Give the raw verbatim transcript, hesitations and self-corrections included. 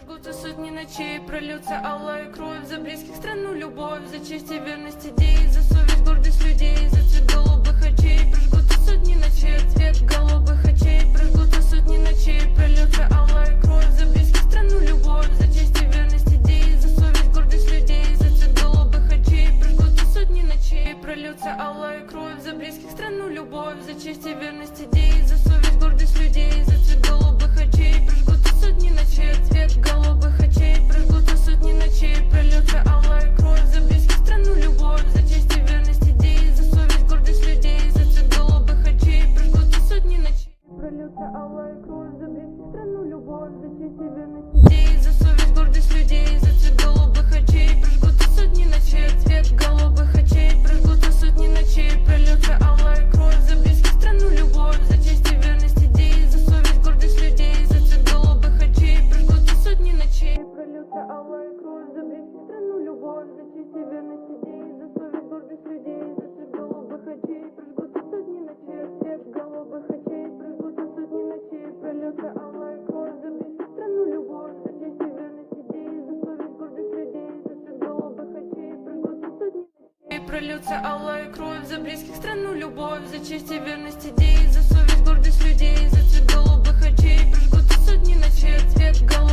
Прожгутся сотни ночей, прольется алая кровь за близких, страну, любовь, за честь и верность идей, за совесть, гордость людей, за цвет голубых очей. Прожгутся сотни ночей, цвет голубых очей. Прожгутся сотни ночей, прольется алая кровь за близких, страну, любовь, за честь и верность идей, за совесть, гордость людей, за цвет голубых очей. Прожгутся сотни ночей, прольется алая кровь за близких, страну, любовь, за честь и верность идей, за совесть, гордость людей, за цвет голубых очей. Прожгутся сотни ночей, цвет голубых очей. Прожгутся сотни ночей, прольется алая кровь за близких, страну, любовь, за честь и верность идей, за совесть, гордость людей, за цвет голубых очей. Прожгутся сотни ночей, прольется алая кровь за близких, страну, любовь, за честь и верность идей, за совесть, гордость людей, за цвет голубых очей. Прожгутся сотни ночей, цвет голубых очей. Прожгутся сотни ночей, прольется алая кровь за близких, страну, любовь, за честь и верность идей, за совесть, гордость людей, за цвет голубых очей. Прожгутся сотни ночей, прольется алая кровь за близких, страну, любовь, за честь и верность идей, за совесть, гордость людей, за цвет голубых очей. Прожгутся сотни ночей, цвет голубых очей. Прожгутся сотни ночей, прольется алая кровь за близких, страну, любовь, за честь и верность идей, за совесть, гордость людей, за цвет голубых очей. Прожгутся сотни ночей, прольется алая кровь за близких, страну, любовь, за честь и верность идей, за совесть, гордость людей, за цвет голубых очей. Прожгутся сотни ночей, цвет голубых